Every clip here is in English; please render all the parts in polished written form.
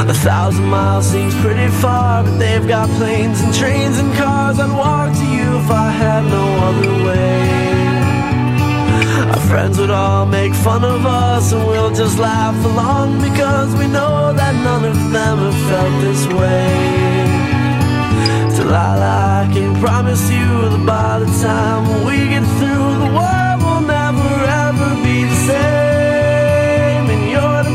1,000 miles seems pretty far, but they've got planes and trains and cars. I'd walk to you if I had no other way. Our friends would all make fun of us, and we'll just laugh along, because we know that none of them have felt this way. Delilah, I can promise you that by the time we get through, the world will never ever be the same, and you're to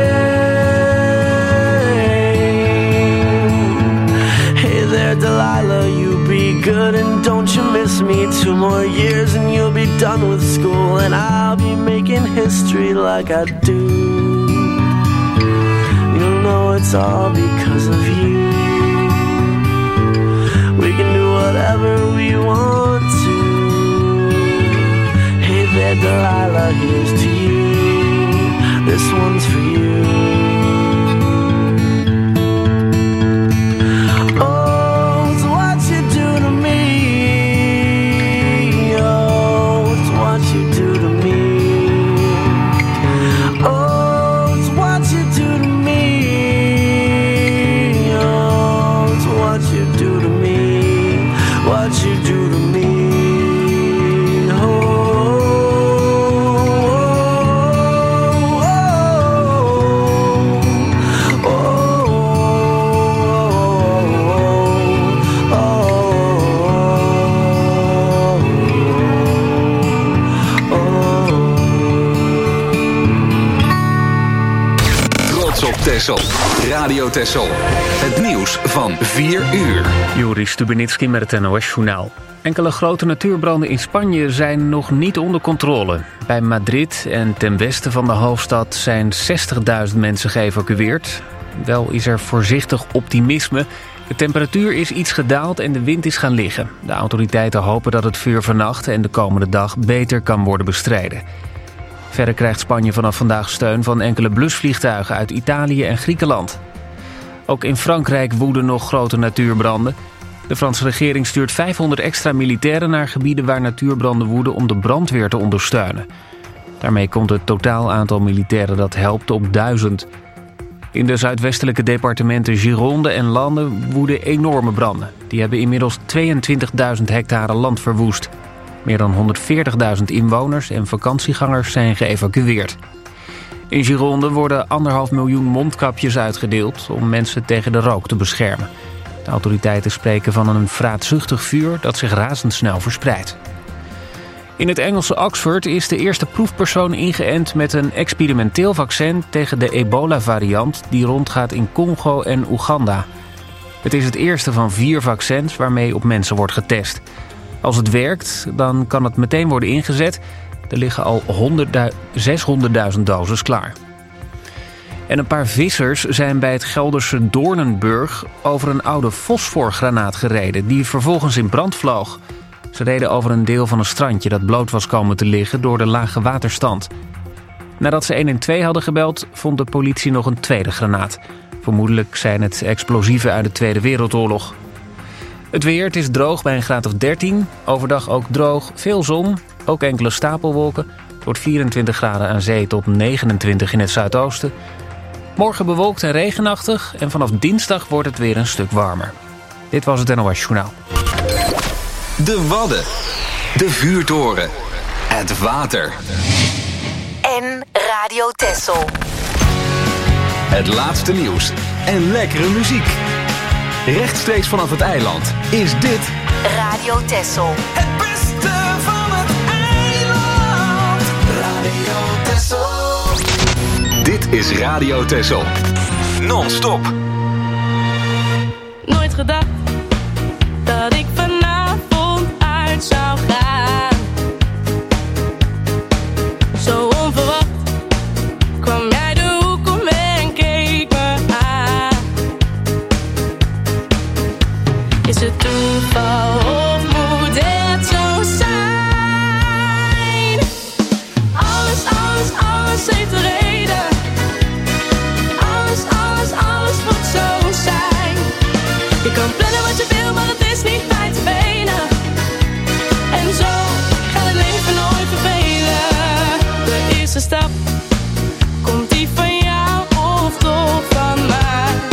blame. Hey there, Delilah, you be good and don't you miss me. 2 more years and you'll be done with school, and I'll be making history like I do. You'll know it's all because of you. We can do whatever we want to. Hey there, Delilah, here's to you. This one's for you. Oh, it's what you do to me. Oh, it's what you do to me. Oh, it's what you do to me. Oh, it's what you do to me. What you do to me. Oh, oh, oh, oh, oh, Trots op Texel. Radio Texel. Het nieuws van 4 uur. Joris Stubenitski met het NOS-journaal. Enkele grote natuurbranden in Spanje zijn nog niet onder controle. Bij Madrid en ten westen van de hoofdstad zijn 60.000 mensen geëvacueerd. Wel is er voorzichtig optimisme. De temperatuur is iets gedaald en de wind is gaan liggen. De autoriteiten hopen dat het vuur vannacht en de komende dag beter kan worden bestreden. Verder krijgt Spanje vanaf vandaag steun van enkele blusvliegtuigen uit Italië en Griekenland. Ook in Frankrijk woeden nog grote natuurbranden. De Franse regering stuurt 500 extra militairen naar gebieden waar natuurbranden woeden om de brandweer te ondersteunen. Daarmee komt het totaal aantal militairen dat helpt op 1000. In de zuidwestelijke departementen Gironde en Landen woeden enorme branden. Die hebben inmiddels 22.000 hectare land verwoest. Meer dan 140.000 inwoners en vakantiegangers zijn geëvacueerd. In Gironde worden 1,5 miljoen mondkapjes uitgedeeld om mensen tegen de rook te beschermen. De autoriteiten spreken van een vraatzuchtig vuur dat zich razendsnel verspreidt. In het Engelse Oxford is de eerste proefpersoon ingeënt met een experimenteel vaccin tegen de ebola-variant die rondgaat in Congo en Oeganda. Het is het eerste van 4 vaccins waarmee op mensen wordt getest. Als het werkt, dan kan het meteen worden ingezet. Er liggen al 600.000 doses klaar. En een paar vissers zijn bij het Gelderse Doornenburg over een oude fosforgranaat gereden, die vervolgens in brand vloog. Ze reden over een deel van een strandje dat bloot was komen te liggen door de lage waterstand. Nadat ze 112 hadden gebeld, vond de politie nog een tweede granaat. Vermoedelijk zijn het explosieven uit de Tweede Wereldoorlog. Het weer, het is droog bij een graad of 13. Overdag ook droog, veel zon, ook enkele stapelwolken. Het wordt 24 graden aan zee tot 29 in het zuidoosten. Morgen bewolkt en regenachtig en vanaf dinsdag wordt het weer een stuk warmer. Dit was het NOS Journaal. De Wadden. De vuurtoren. Het water. En Radio Texel. Het laatste nieuws en lekkere muziek. Rechtstreeks vanaf het eiland is dit Radio Texel. Het beste van het eiland. Radio Texel. Dit is Radio Texel. Non-stop. Nooit gedacht dat ik vanavond uit zou gaan. Zo onverwacht kwam jij de hoek om en keek me aan. Is het toeval of moet het zo zijn? Alles, alles, alles heeft een reden. Alles, alles, alles moet zo zijn. Je kan plannen wat je wil, maar het is niet bij te benen. En zo gaat het leven nooit vervelen. De eerste stap, komt die van jou of toch van mij?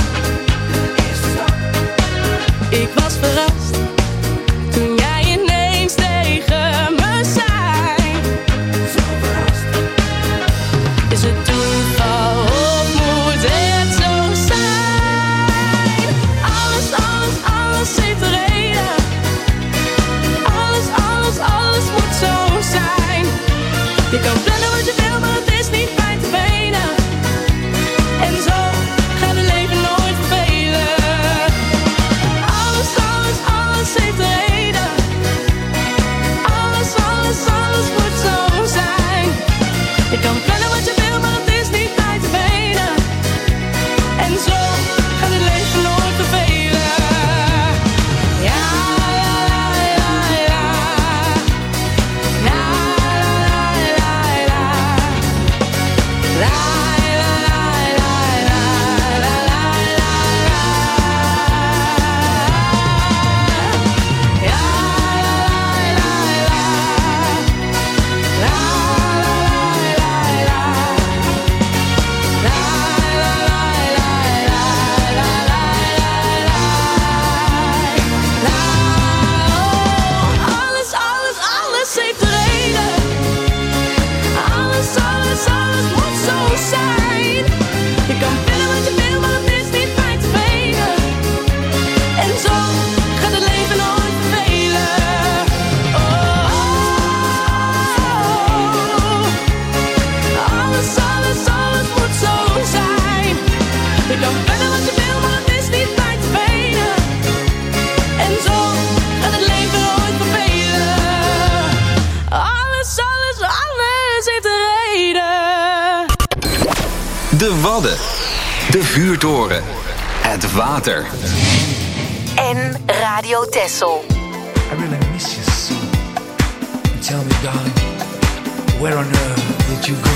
Wadden. De vuurtoren. Het water. En Radio Texel. I really miss you so. Tell me, darling, where on earth did you go?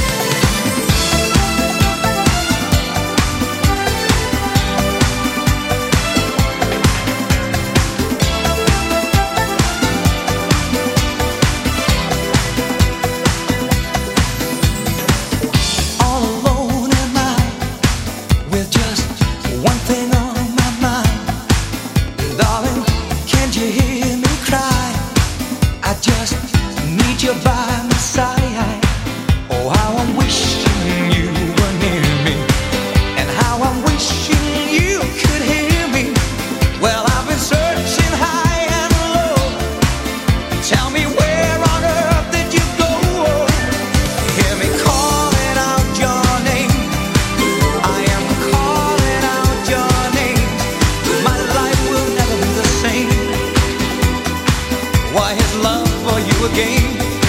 By my side, oh how I'm wishing you were near me, and how I'm wishing you could hear me. Well, I've been searching high and low. Tell me where on earth did you go? Hear me calling out your name. I am calling out your name. My life will never be the same. Why his love for you again?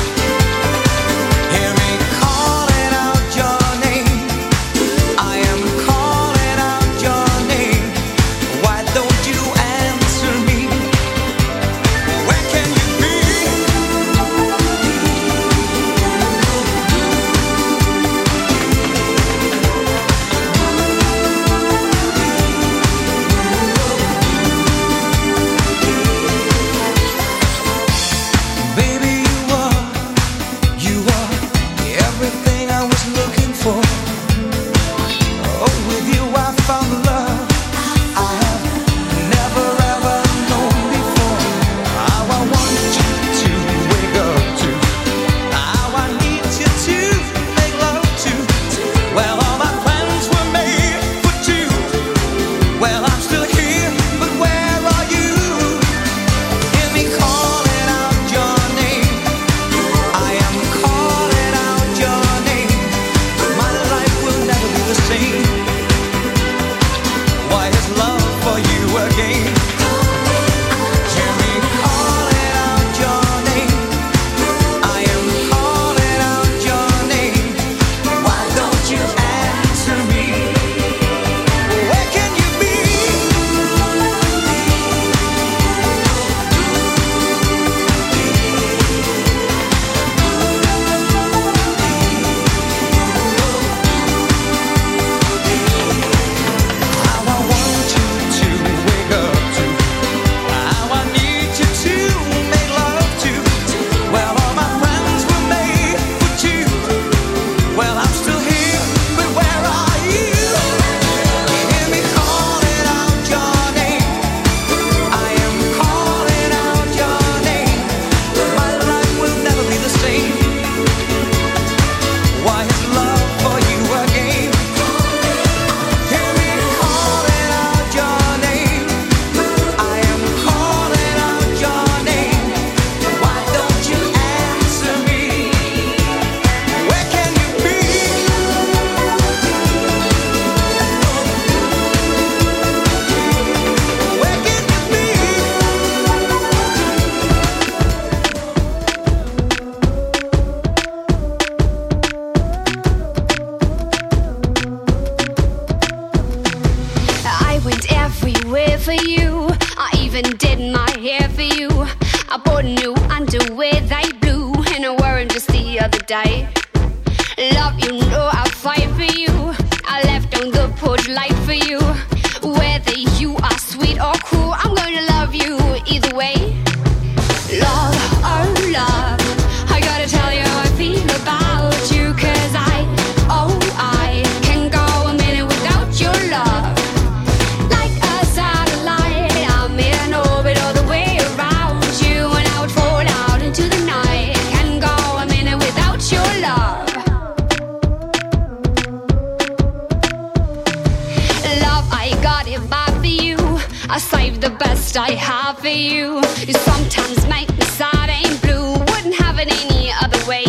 I have for you. You sometimes make me sad and blue. Wouldn't have it any other way.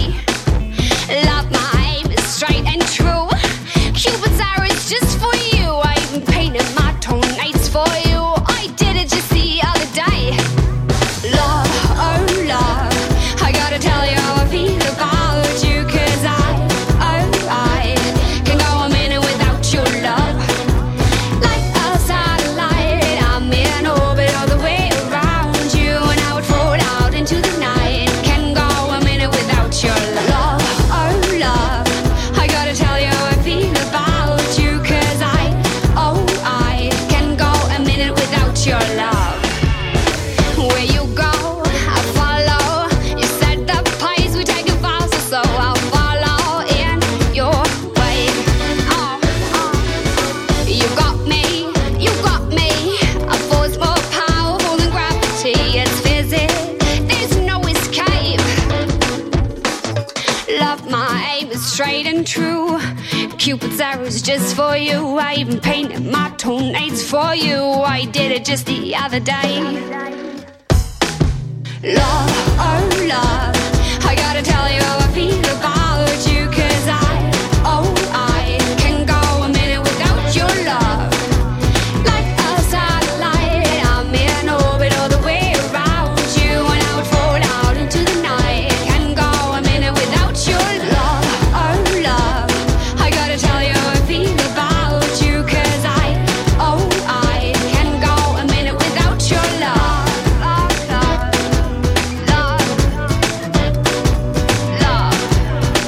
Love, my aim is straight and true. Cupid's arrow is just for you. I even painted my toenails for you. I did it just the other day. Love, oh love, I gotta tell you how I feel about you. 'Cause I can go a minute came true. Cupid's arrows just for you. I even painted my toenails for you. I did it just the other day. Love, oh love, I gotta tell you how I feel about you. 'Cause I can go a minute without your love. Like a satellite, I'm in orbit all the way around you. And I would fall out into the night. Can go a minute without your love, oh love, I gotta tell you how I feel about you. 'Cause I can go a minute without your love. Love, love, love, love.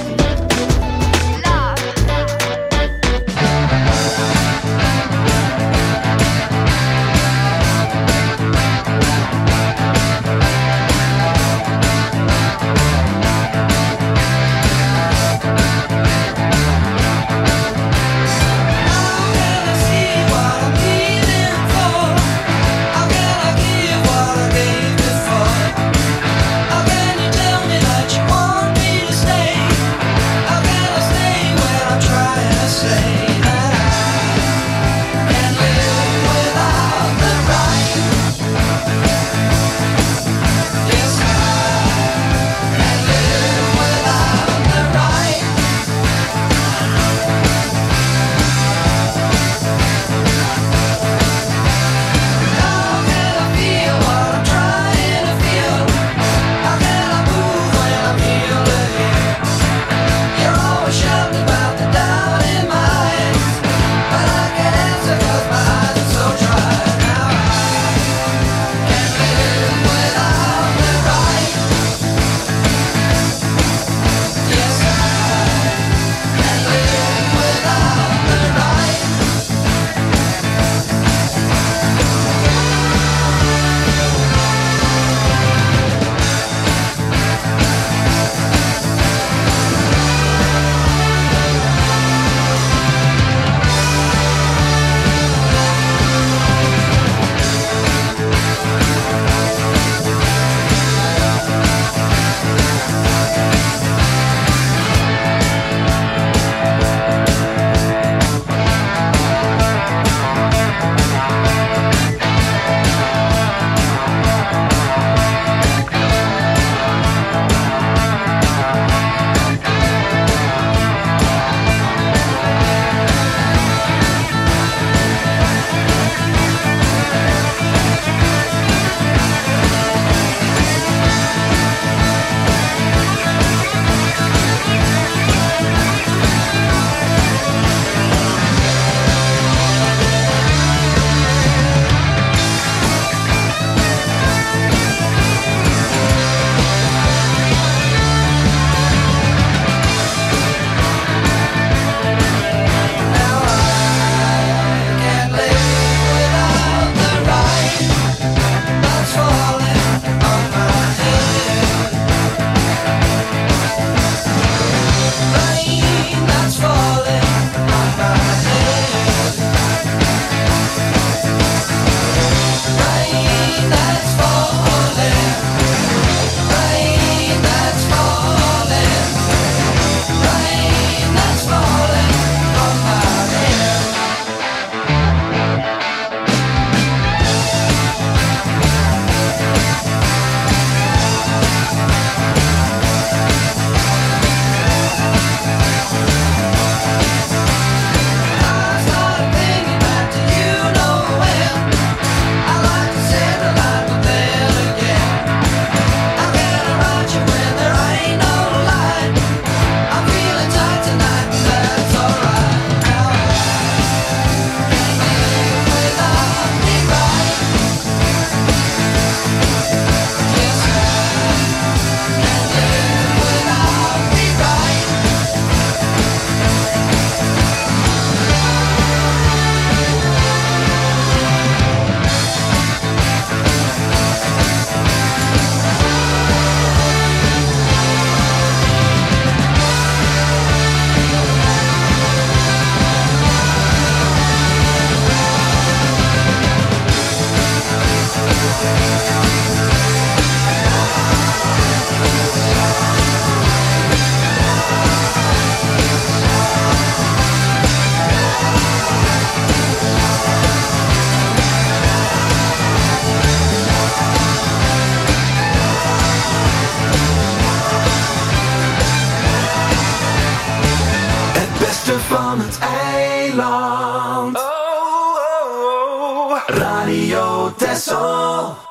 Texel.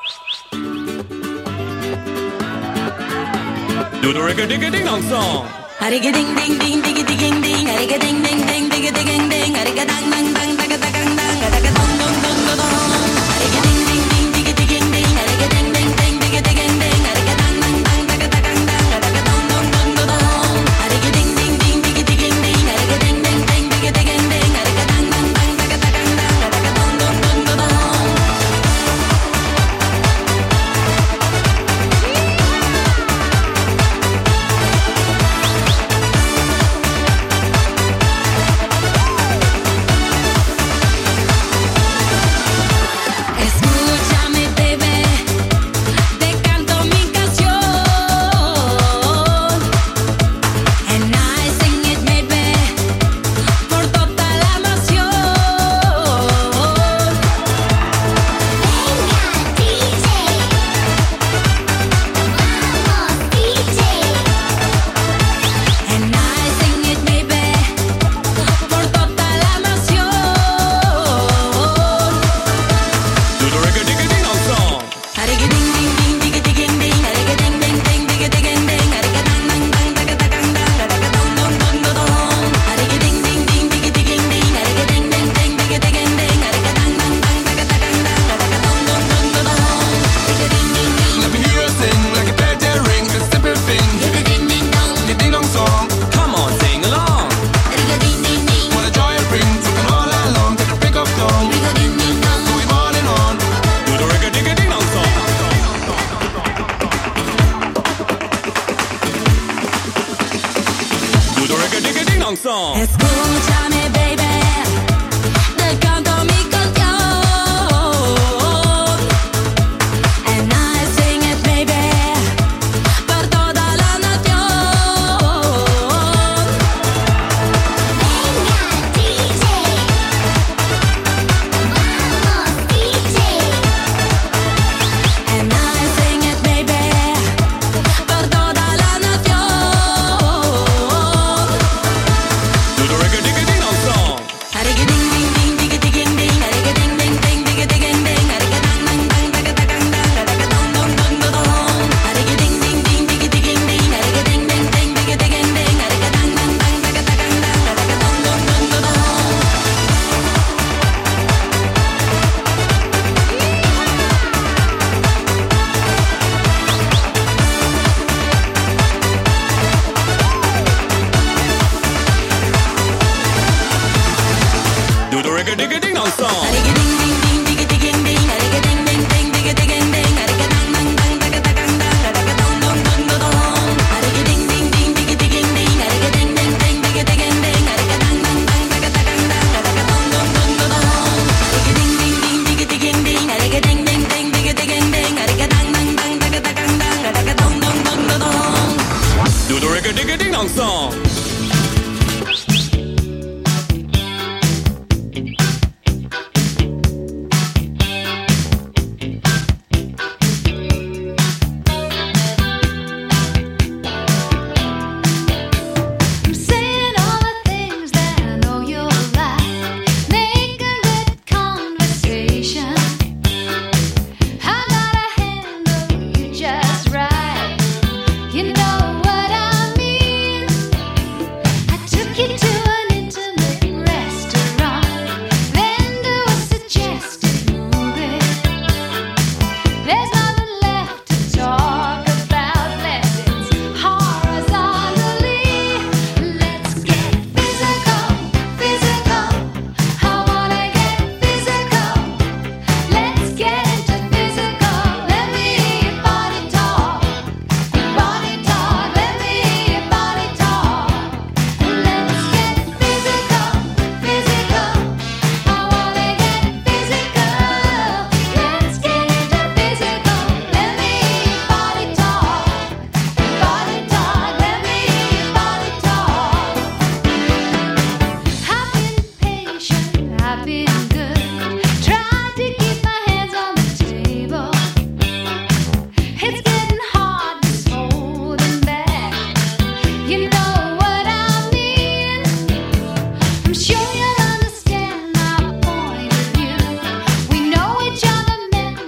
Do the reggae-digga-ding-dong song. Ding-ding-ding, digga-ding-ding, ding-ding-ding, digga-ding-ding, digga-dang-dang-dang, digga-dang-dang, digga-dong-dong-dong-dong. Ding-ding-ding, digga-ding-ding, digga-ding-ding, digga-ding-ding, digga-dang-dang-dang, digga-dang-dang, digga-dong-dong-dong-dong. Ding-ding-ding, digga-ding-ding, digga-ding-ding, digga-ding-ding, digga-dang-dang-dang, digga-dang-dang, digga-dong-dong-dong-dong. Escúchame, baby, te canto mi canción. And I sing it, baby, por toda la nación. Venga, DJ, vamos, DJ. And I sing it, baby, por toda la nación. Do the reggae-digga-ding-dong song. Sure you'll understand my point of view. We know each other meant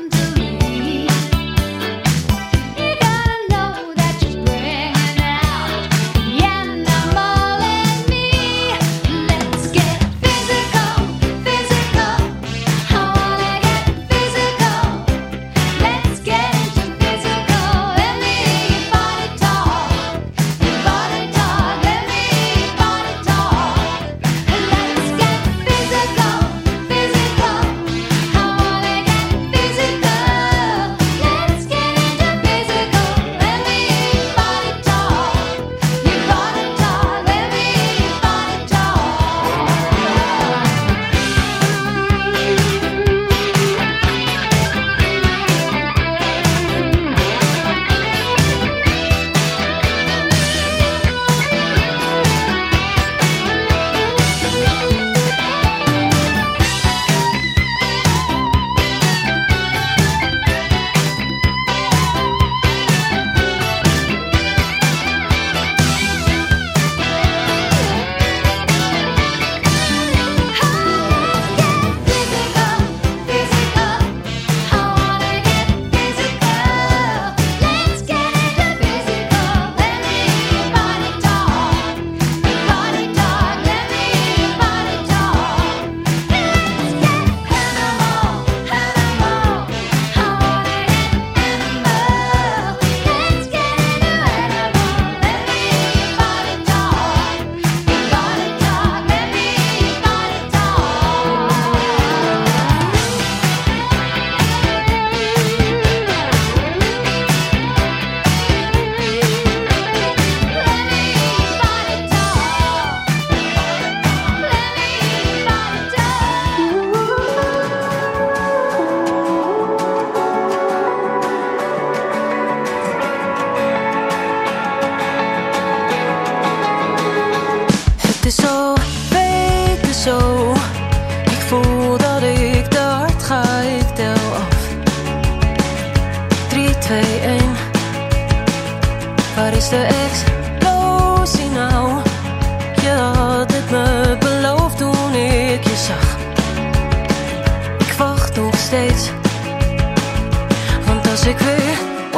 was de explosie nou? Je had het me beloofd toen ik je zag. Ik wacht nog steeds, want als ik weer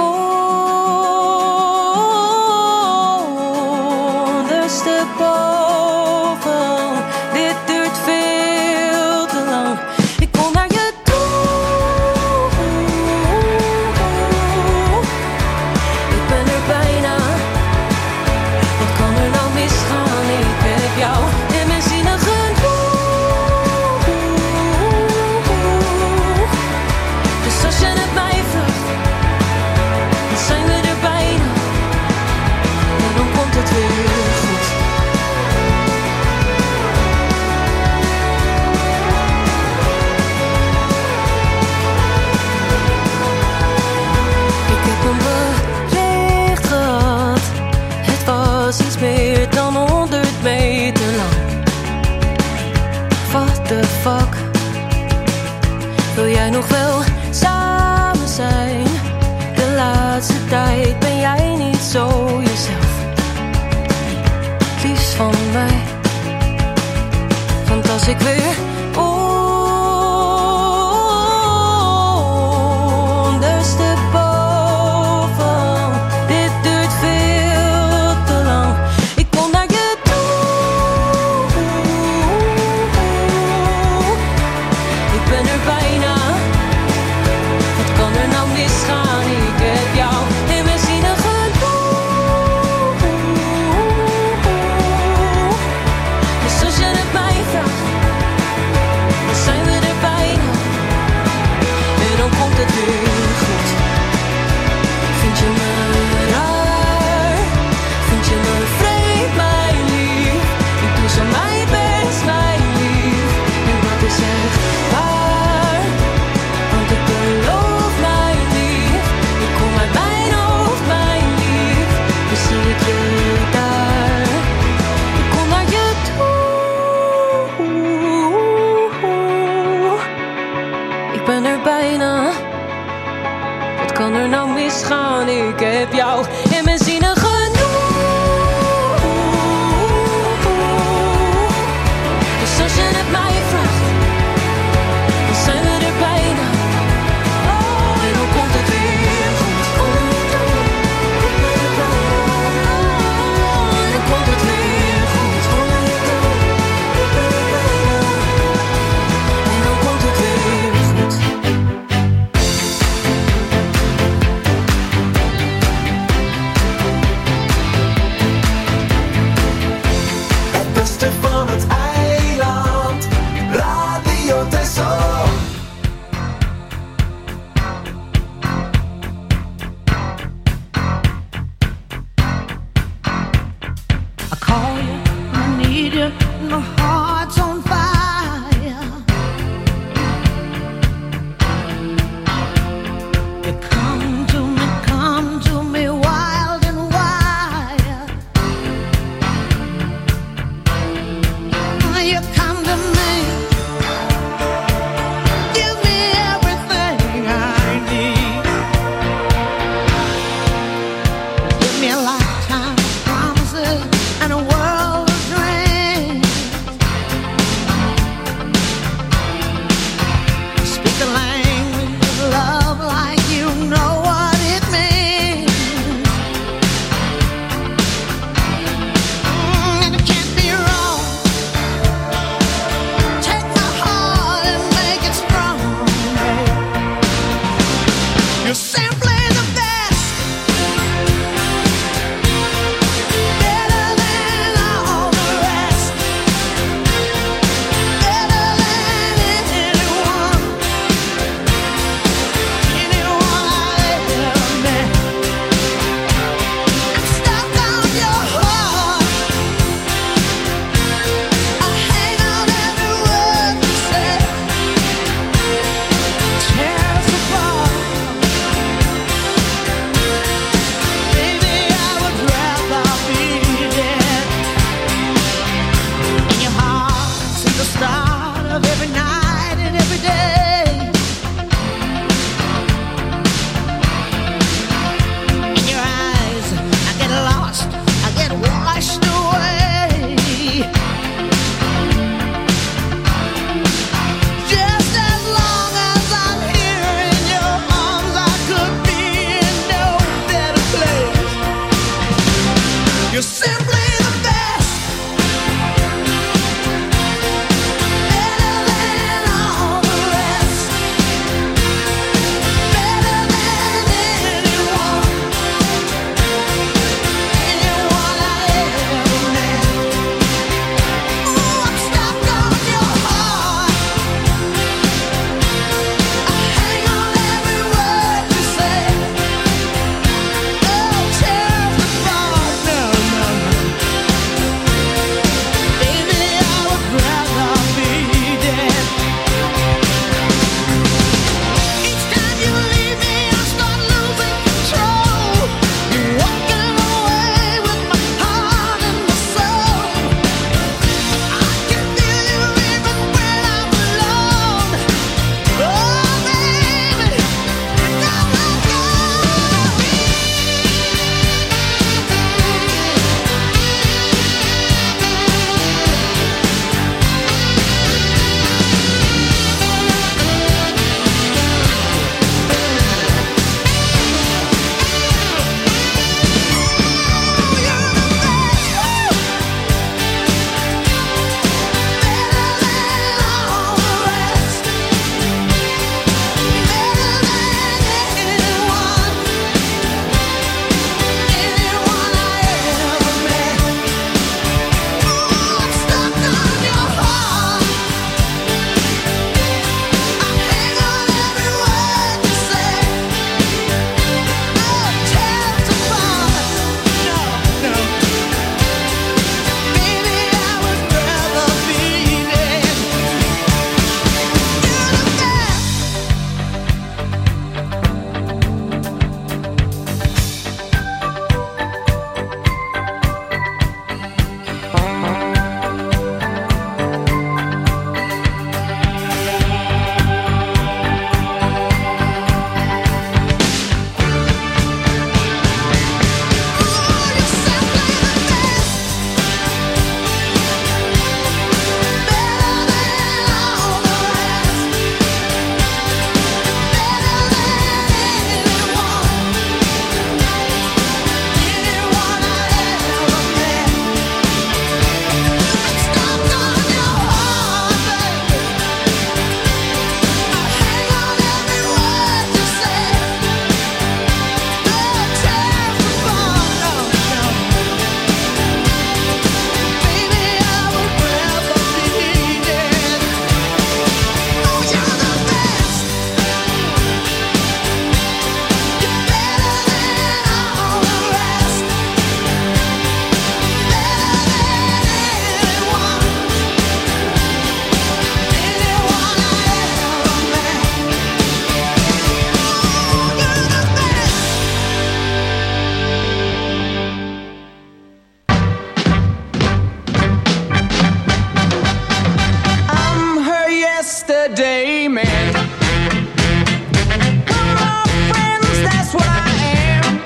ondersteboven, dit duurt veel te lang. Ik kom naar je toe, ik ben er bijna. Wat kan er nou misgaan? Ik heb jou in mijn zinnen genoeg. Dus als je het mij vraagt, dan zijn we er bijna. En dan komt het weer goed. Ik heb een bericht gehad. Het was iets meer dan 100 meter lang. What the fuck? Wil jij nog wel samen zijn? De laatste tijd ben jij niet zo jezelf. Liefst van mij. Want als ik weer ondersteboven, dit duurt veel te lang. Ik kom naar je toe, ik ben er bijna. Wat kan er nou misgaan? Ik heb jou in mijn zinnen genoeg. Dus als je het mij vraagt, dan zijn we er bijna. En dan komt het weer goed. Vind je me raar? Vind je me vreemd, mijn lief? Ik doe zo mijn best, mijn lief. En dat is echt waar, want ik beloof, mijn lief. Ik kom uit mijn hoofd, mijn lief. Dus zie ik je daar. Ik kom naar je toe. Ik ben er bijna. Wat kan er nou misgaan? Ik heb jou in mijn zinnen genoeg. Dus als je het mij vraagt, dan zijn we er bijna. En dan komt het weer goed. En dan komt het weer goed. En dan komt het weer goed. Het beste van het eiland, Radio Texel. I call you, I need you, my heart's on fire. You come to me wild and wild. You come to me yesterday man. We're my friends, that's what I am.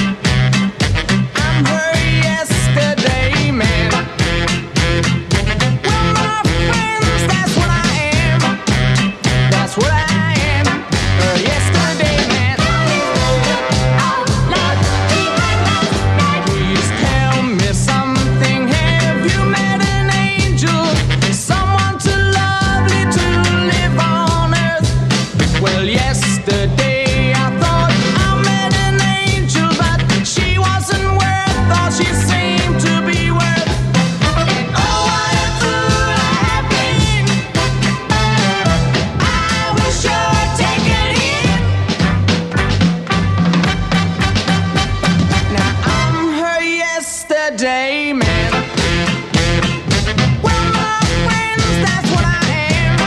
I'm her yesterday man. We're my friends, that's what I am. That's what I am. Her yesterday man. Please tell me something. Have you met an angel? Someone too lovely to live on earth? Well, yesterday I thought I met an angel, but she wasn't worth all she seemed to be worth. And oh, what a fool I have been. I will sure take it in. Now I'm her yesterday man. We're my friends, that's what I am.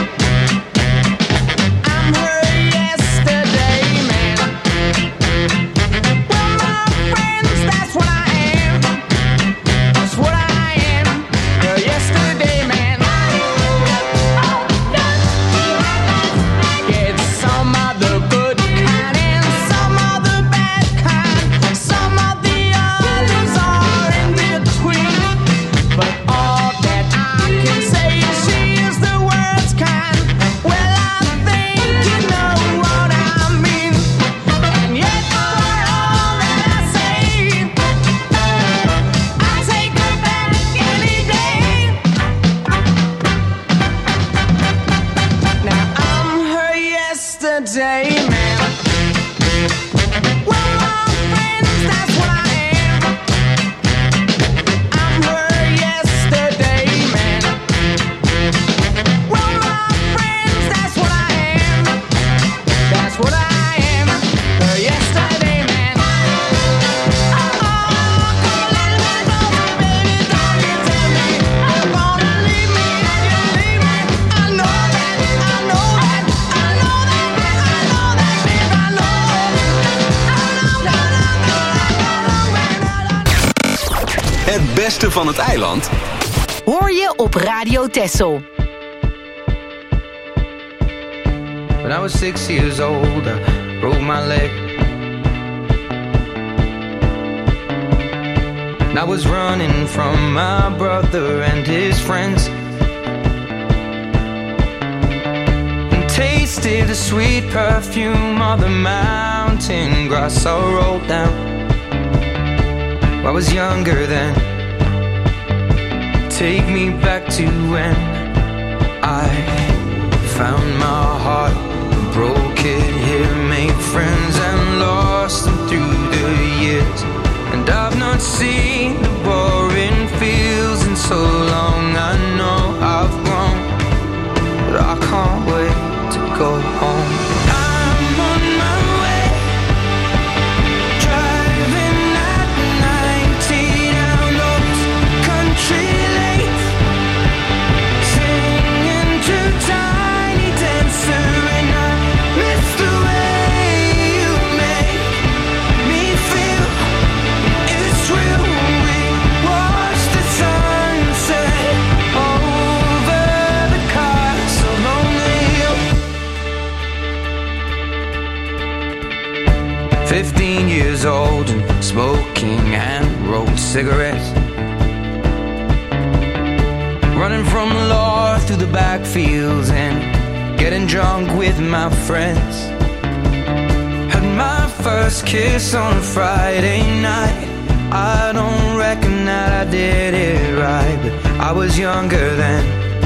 I'm her yesterday man. We're my friends, that's what I am. That's what I am. Her yesterday man. Yeah, some are the good kind and some are the bad kind. Some of the others are in between. But all that I can say is she is the worst kind. Well, I think you know what I mean. And yet for all that I say, I take her back any day. Now I'm her yesterday man. We're my friends, that's what I am. I'm her yesterday man. We're my friends, that's what I am. That's what I am. Her yesterday man. Oh, come a little bit closer, baby. Don't you tell me you're gonna leave me and you leave me. I know that, I know that, I know that, I know that, babe, I know. Het beste van het eiland Hoor je op Radio Texel. When I was 6 years old, I broke my leg. And I was running from my brother and his friends, and tasted the sweet perfume of the mountain grass I rolled down. I was younger then. Take me back to when I found my heart, broke it here, made friends and lost them through the years. And I've not seen the boring fields in so long. I know I've grown, but I can't wait to go home. I'm on my way, driving at 90 down those country lanes, singing to Tiny Dancer, and I miss the way you make me feel. It's real. We watch the sunset over the castle on the hill. 15 years old and smoking hand-rolled cigarettes, running from the law through the backfields and getting drunk with my friends. Had my first kiss on a Friday night. I don't reckon that I did it right, but I was younger then.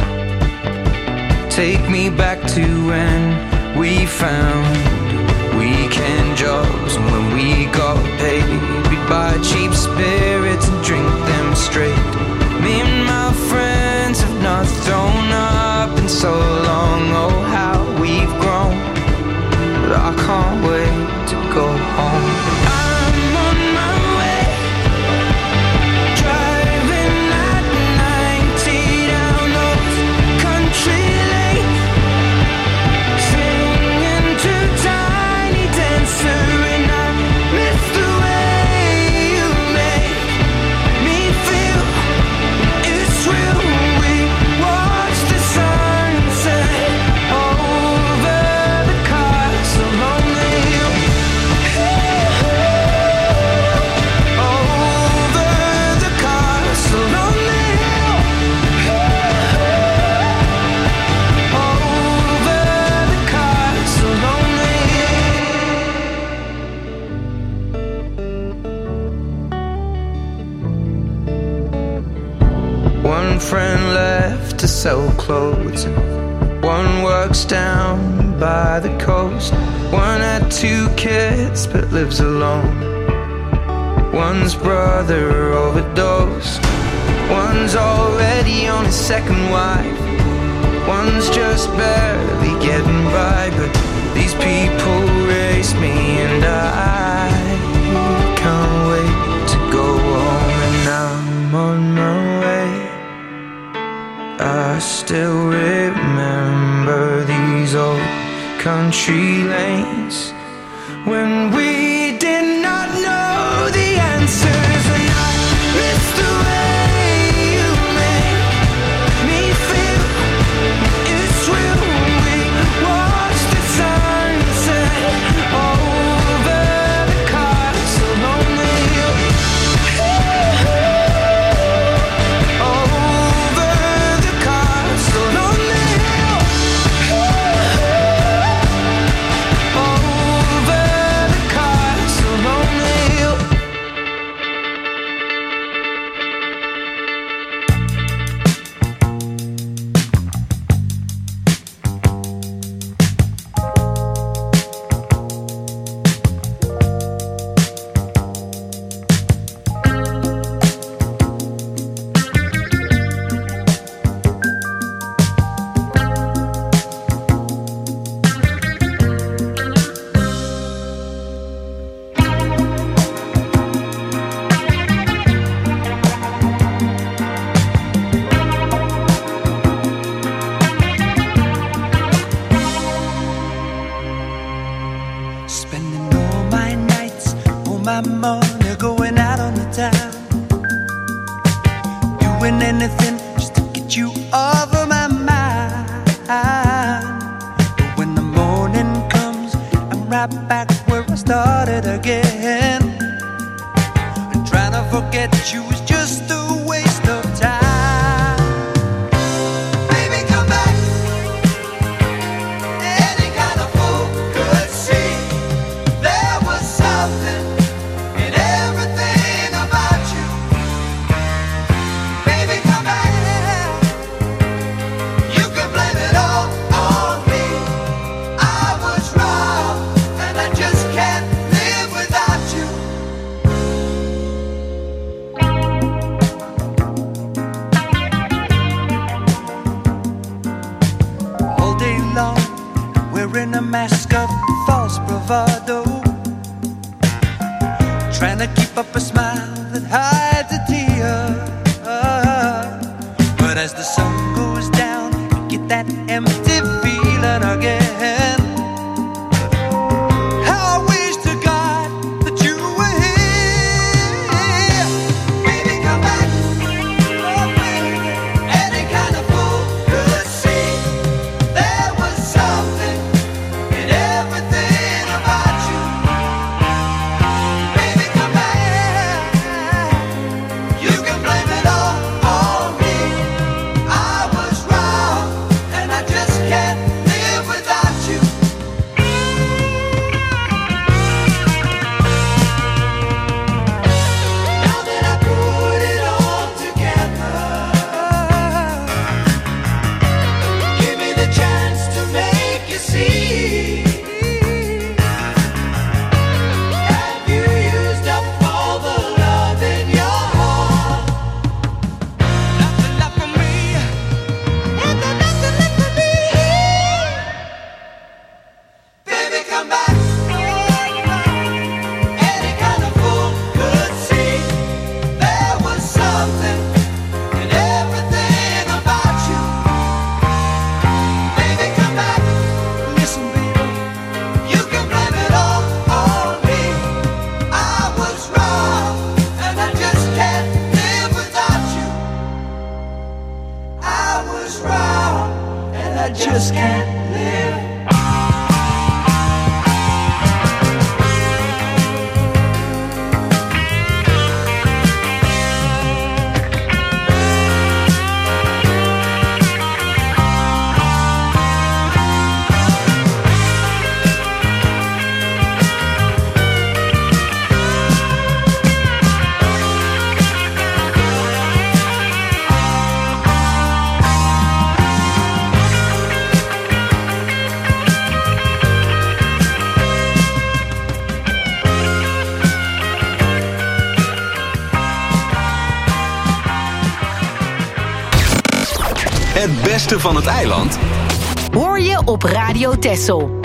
Take me back to when we found weekend jobs, and when we got paid, we'd buy cheap spirits and drink them straight. Me and my friends have not thrown up in so long. Oh, how we've grown, but I can't wait to go home. I'm on my way, driving at 90 down those country lanes, singing to Tiny Dancer, and I miss the way you make me feel. It's real. We watch the sunset sell clothes. One works down by the coast. One had 2 kids but lives alone. One's brother overdosed. One's already on his 2nd wife. One's just barely getting by. But these people race me and I can't wait to go home. And I'm on my way. I still remember these old country lanes when we did not know the answers. And I miss the way you make me feel. It's real when we watch the sunset over the castle on the hill. Over the castle on the hill. Over the castle on the hill. Spending all my nights, all my money going out on the town. Doing anything just to get you off of my mind. But when the morning comes, I'm right back where I started again. And trying to forget you is just a waste of time. Baby, come back. Any kind of fool could see there was something in everything about you. Baby, come back. You can blame it all on me. I was wrong, and I just can't live without you. All day long, wearing a mask of false bravado, trying to keep up a smile that hides a tear. But as the sun goes down, you get that empty feeling again. How I wish to God that you were here. Baby, come back. Oh, baby. Any kind of fool could see there was something in everything about you. Baby, come back. You can blame it all on me. I was beste van het eiland hoor je op Radio Texel.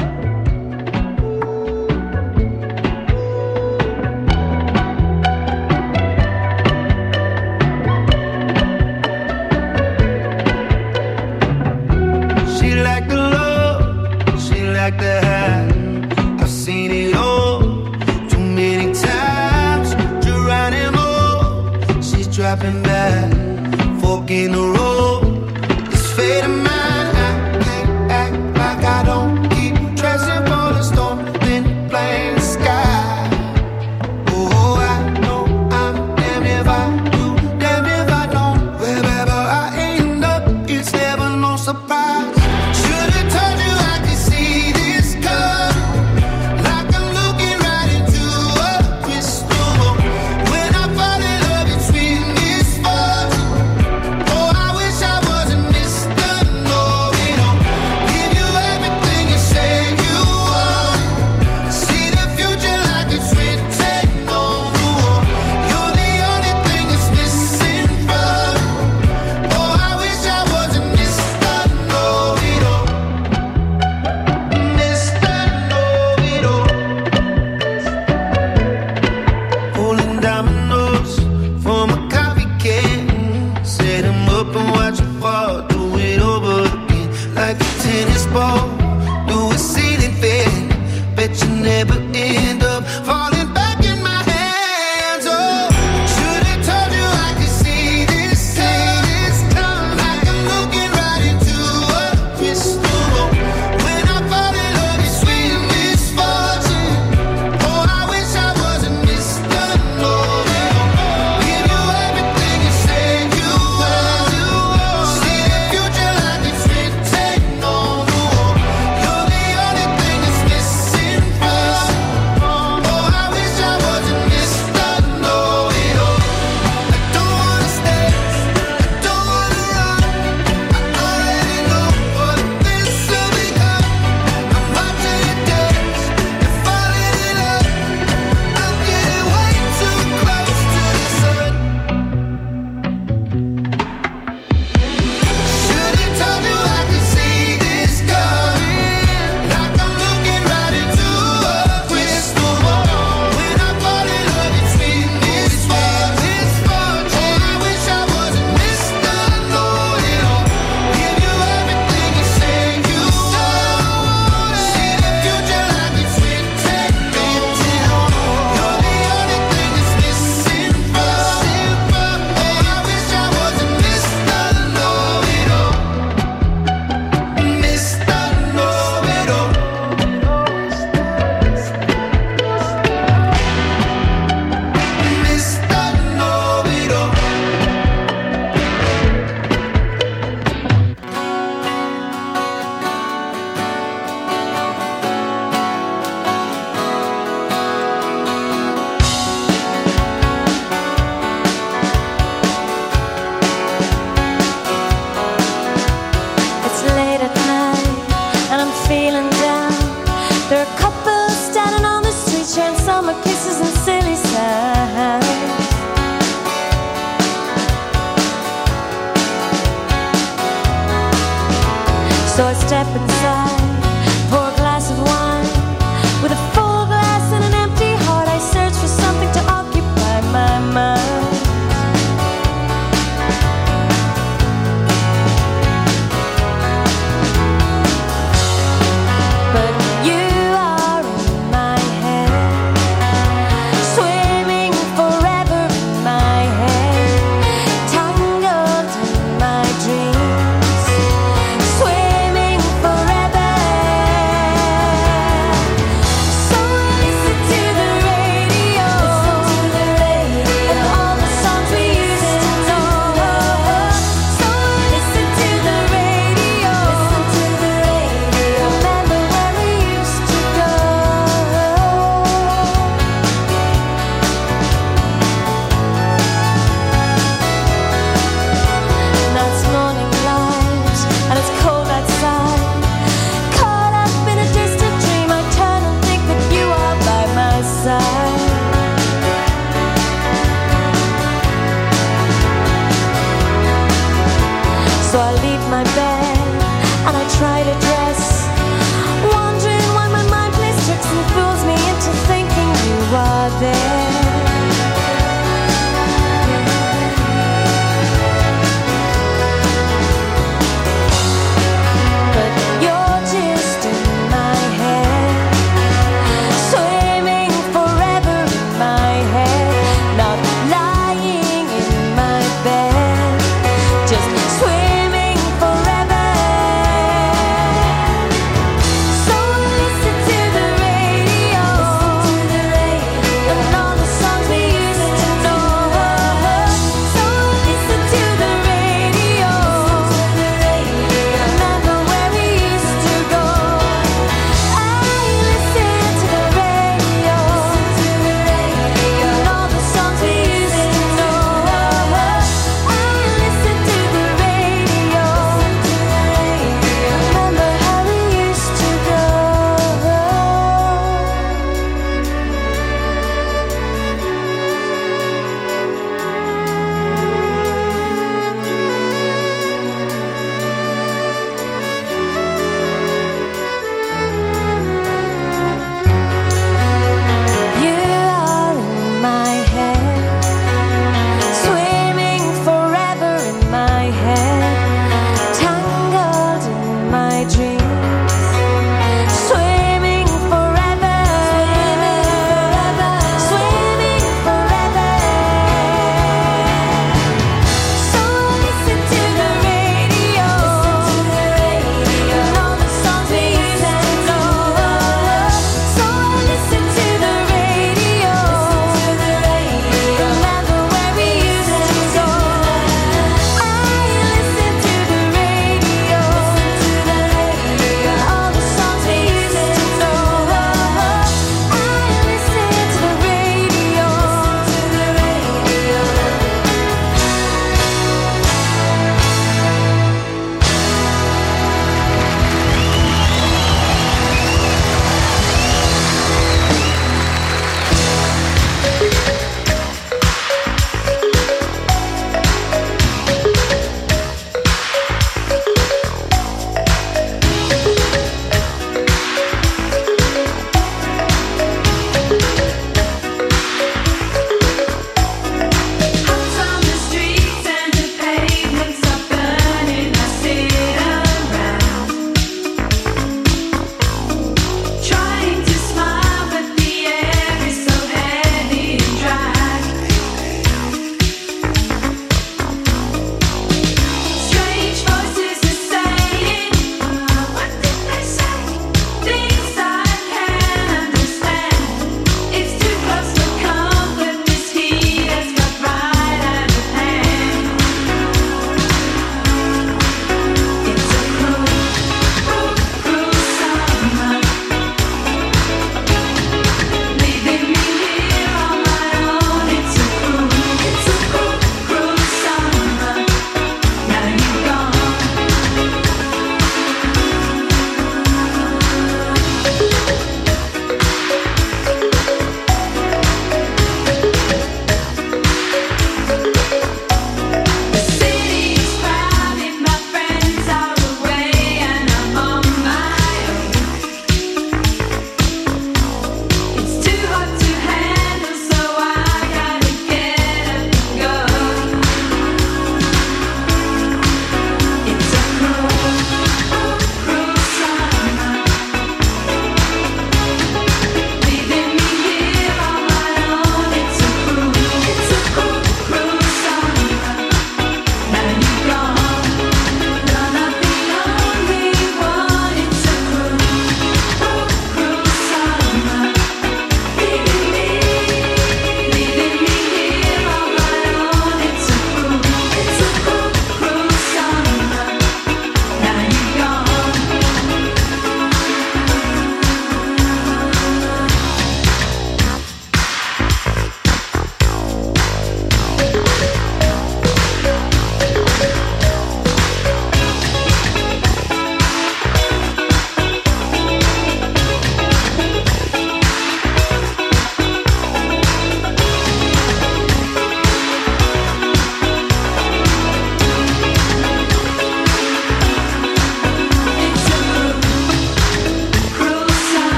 She liked the love, she liked the high. I've seen it all too many times. Geronimo, she's dropping back, fork in the road. This fate of mine, I can't act like I don't keep dressing for the storm, then blame the sky. Oh, I know I'm damn if I do, damn if I don't. Wherever I end up, it's never no surprise.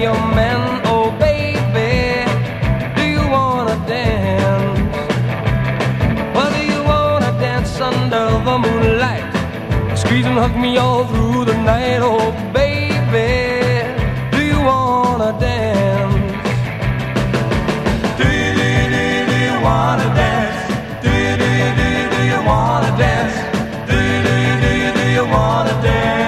your man, oh baby. Do you wanna dance? Well, do you wanna dance under the moonlight? Squeeze and hug me all through the night, oh baby. Do you wanna dance? Do you wanna dance? Do you wanna dance? Do you wanna dance?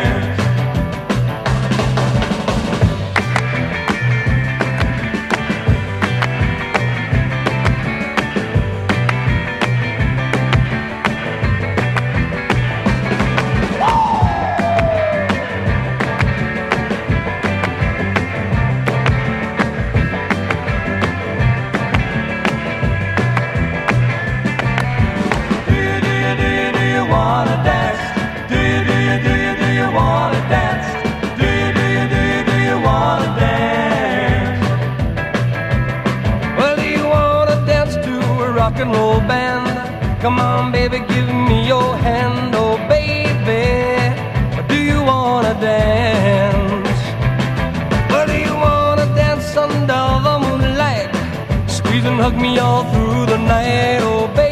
Come on, baby, give me your hand, oh baby. Do you wanna dance? Well, do you wanna dance under the moonlight? Squeeze and hug me all through the night, oh baby.